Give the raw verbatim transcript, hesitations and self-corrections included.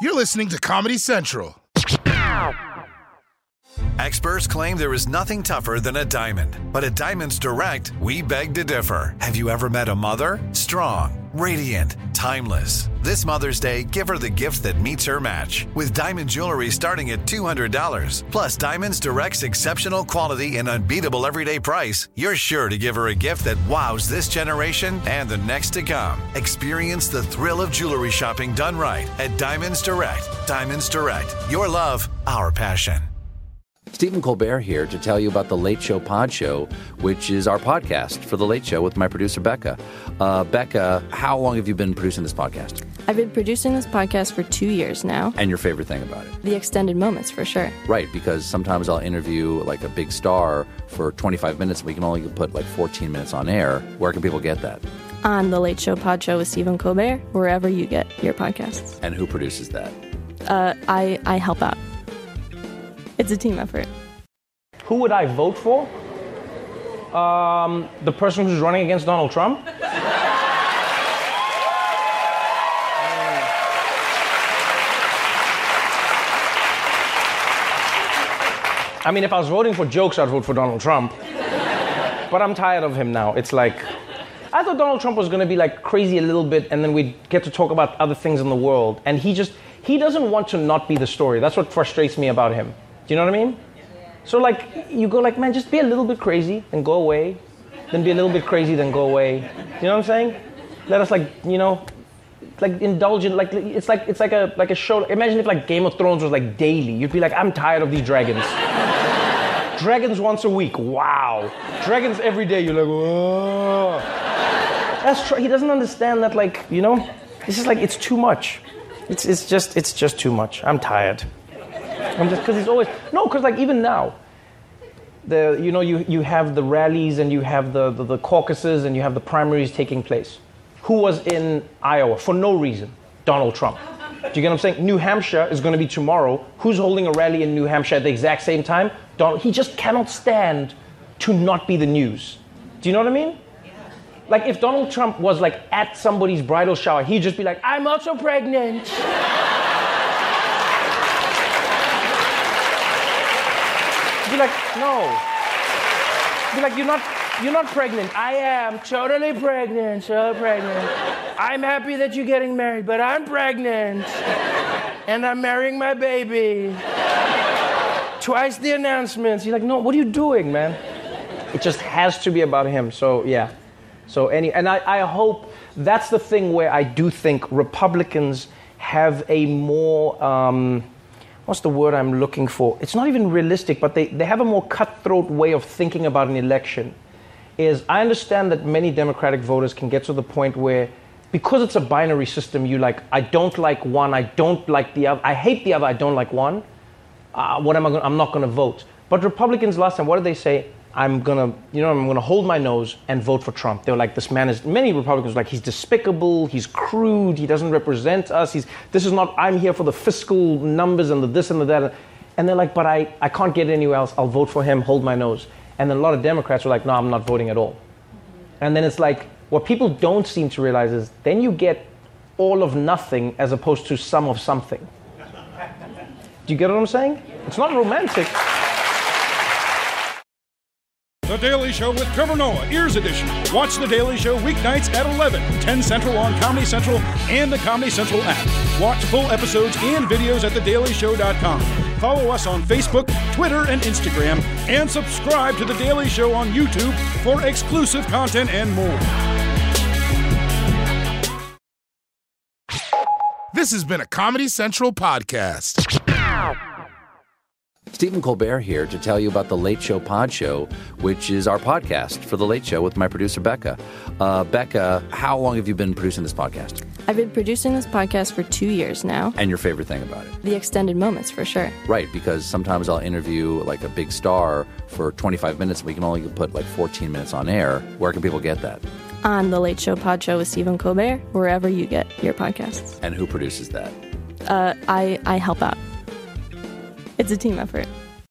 You're listening to Comedy Central. Experts claim there is nothing tougher than a diamond. But at Diamonds Direct, we beg to differ. Have you ever met a mother? Strong, radiant, timeless. This Mother's Day, give her the gift that meets her match. With diamond jewelry starting at two hundred dollars. Plus Diamonds Direct's exceptional quality and unbeatable everyday price, you're sure to give her a gift that wows this generation and the next to come. Experience the thrill of jewelry shopping done right at Diamonds Direct. Diamonds Direct. Your love, our passion. Stephen Colbert here to tell you about the Late Show Pod Show, which is our podcast for The Late Show with my producer, Becca. Uh, Becca, how long have you been producing this podcast? I've been producing this podcast for two years now. And your favorite thing about it? The extended moments, for sure. Right, because sometimes I'll interview like a big star for twenty-five minutes, and we can only put like fourteen minutes on air. Where can people get that? On The Late Show Pod Show with Stephen Colbert, wherever you get your podcasts. And who produces that? Uh, I, I help out. It's a team effort. Who would I vote for? Um, the person who's running against Donald Trump? I mean, if I was voting for jokes, I'd vote for Donald Trump. But I'm tired of him now. It's like, I thought Donald Trump was going to be like crazy a little bit, and then we'd get to talk about other things in the world. And he just, he doesn't want to not be the story. That's what frustrates me about him. Do you know what I mean? So like, you go like, man, just be a little bit crazy and go away. Then be a little bit crazy, then go away. You know what I'm saying? Let us like, you know, like indulge in, like, it's like, it's like a, like a show. Imagine if like Game of Thrones was like daily. You'd be like, I'm tired of these dragons. Dragons once a week, wow. Dragons every day, you're like, whoa. That's true. He doesn't understand that, like, you know, it's just like, it's too much. It's, it's just, it's just too much. I'm tired. I'm just, because he's always, no, because like even now, the, you know, you, you have the rallies and you have the, the, the caucuses and you have the primaries taking place. Who was in Iowa for no reason? Donald Trump. Do you get what I'm saying? New Hampshire is going to be tomorrow. Who's holding a rally in New Hampshire at the exact same time? Donald. He just cannot stand to not be the news. Do you know what I mean? Like if Donald Trump was like at somebody's bridal shower, he'd just be like, I'm also pregnant. Be like, no. Be like, you're not, you're not pregnant. I am totally pregnant, so pregnant. I'm happy that you're getting married, but I'm pregnant. And I'm marrying my baby. Twice the announcements. You're like, no, what are you doing, man? It just has to be about him, so yeah. So any, and I, I hope that's the thing where I do think Republicans have a more, um, what's the word I'm looking for? It's not even realistic, but they, they have a more cutthroat way of thinking about an election. Is I understand that many Democratic voters can get to the point where, because it's a binary system, you like, I don't like one, I don't like the other, I hate the other, I don't like one. Uh, what am I gonna, I'm not going to vote. But Republicans last time, what did they say? I'm going to, you know, I'm going to hold my nose and vote for Trump. They were like, this man is, many Republicans were like, he's despicable, he's crude, he doesn't represent us, he's, this is not, I'm here for the fiscal numbers and the this and the that. And they're like, but I, I can't get anywhere else, I'll vote for him, hold my nose. And then a lot of Democrats were like, no, I'm not voting at all. And then it's like, what people don't seem to realize is, then you get all of nothing as opposed to some of something. Do you get what I'm saying? It's not romantic. The Daily Show with Trevor Noah, Ears Edition. Watch The Daily Show weeknights at eleven, ten Central on Comedy Central and the Comedy Central app. Watch full episodes and videos at the daily show dot com. Follow us on Facebook, Twitter, and Instagram. And subscribe to The Daily Show on YouTube for exclusive content and more. This has been a Comedy Central podcast. Stephen Colbert here to tell you about the Late Show Pod Show, which is our podcast for The Late Show with my producer, Becca. Uh, Becca, how long have you been producing this podcast? I've been producing this podcast for two years now. And your favorite thing about it? The extended moments, for sure. Right, because sometimes I'll interview like a big star for twenty-five minutes, and we can only put like fourteen minutes on air. Where can people get that? On The Late Show Pod Show with Stephen Colbert, wherever you get your podcasts. And who produces that? Uh, I, I help out. It's a team effort.